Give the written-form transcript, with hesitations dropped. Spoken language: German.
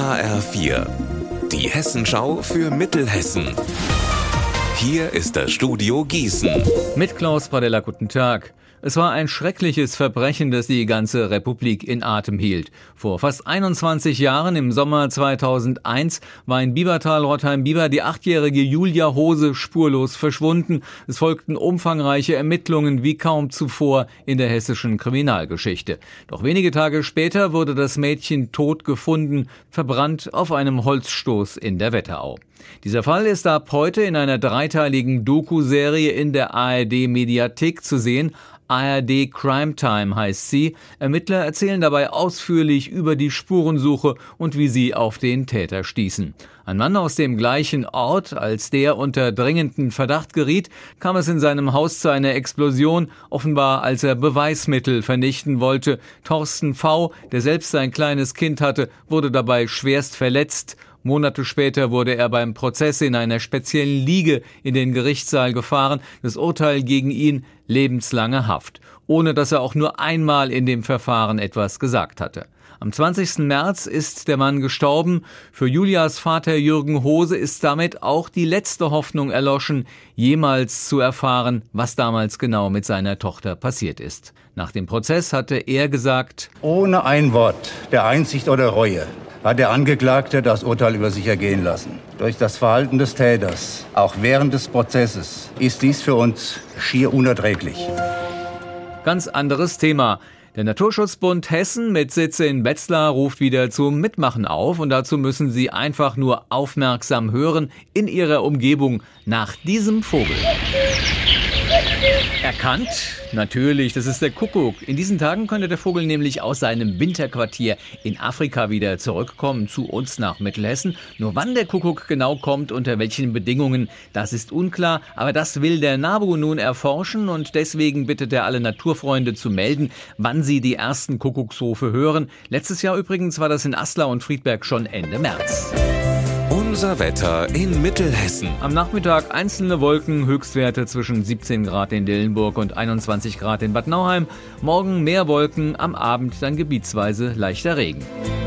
HR4, die Hessenschau für Mittelhessen. Hier ist das Studio Gießen. Mit Klaus Pradella, guten Tag. Es war ein schreckliches Verbrechen, das die ganze Republik in Atem hielt. Vor fast 21 Jahren, im Sommer 2001, war in Biebertal-Rodheim-Bieber die 8-jährige Julia Hose spurlos verschwunden. Es folgten umfangreiche Ermittlungen wie kaum zuvor in der hessischen Kriminalgeschichte. Doch wenige Tage später wurde das Mädchen tot gefunden, verbrannt auf einem Holzstoß in der Wetterau. Dieser Fall ist ab heute in einer 3-teiligen Doku-Serie in der ARD-Mediathek zu sehen. ARD Crime Time heißt sie. Ermittler erzählen dabei ausführlich über die Spurensuche und wie sie auf den Täter stießen. Ein Mann aus dem gleichen Ort, als der unter dringenden Verdacht geriet, kam es in seinem Haus zu einer Explosion, offenbar als er Beweismittel vernichten wollte. Thorsten V., der selbst ein kleines Kind hatte, wurde dabei schwerst verletzt. Monate später wurde er beim Prozess in einer speziellen Liege in den Gerichtssaal gefahren. Das Urteil gegen ihn: lebenslange Haft, ohne dass er auch nur einmal in dem Verfahren etwas gesagt hatte. Am 20. März ist der Mann gestorben. Für Julias Vater Jürgen Hose ist damit auch die letzte Hoffnung erloschen, jemals zu erfahren, was damals genau mit seiner Tochter passiert ist. Nach dem Prozess hatte er gesagt: Ohne ein Wort der Einsicht oder Reue hat der Angeklagte das Urteil über sich ergehen lassen. Durch das Verhalten des Täters, auch während des Prozesses, ist dies für uns schier unerträglich. Ganz anderes Thema. Der Naturschutzbund Hessen mit Sitz in Wetzlar ruft wieder zum Mitmachen auf, und dazu müssen Sie einfach nur aufmerksam hören in Ihrer Umgebung nach diesem Vogel. Erkannt? Natürlich, das ist der Kuckuck. In diesen Tagen könnte der Vogel nämlich aus seinem Winterquartier in Afrika wieder zurückkommen zu uns nach Mittelhessen. Nur wann der Kuckuck genau kommt, unter welchen Bedingungen, das ist unklar. Aber das will der NABU nun erforschen, und deswegen bittet er alle Naturfreunde zu melden, wann sie die ersten Kuckucksrufe hören. Letztes Jahr übrigens war das in Aslar und Friedberg schon Ende März. Unser Wetter in Mittelhessen. Am Nachmittag einzelne Wolken, Höchstwerte zwischen 17 Grad in Dillenburg und 21 Grad in Bad Nauheim. Morgen mehr Wolken, am Abend dann gebietsweise leichter Regen.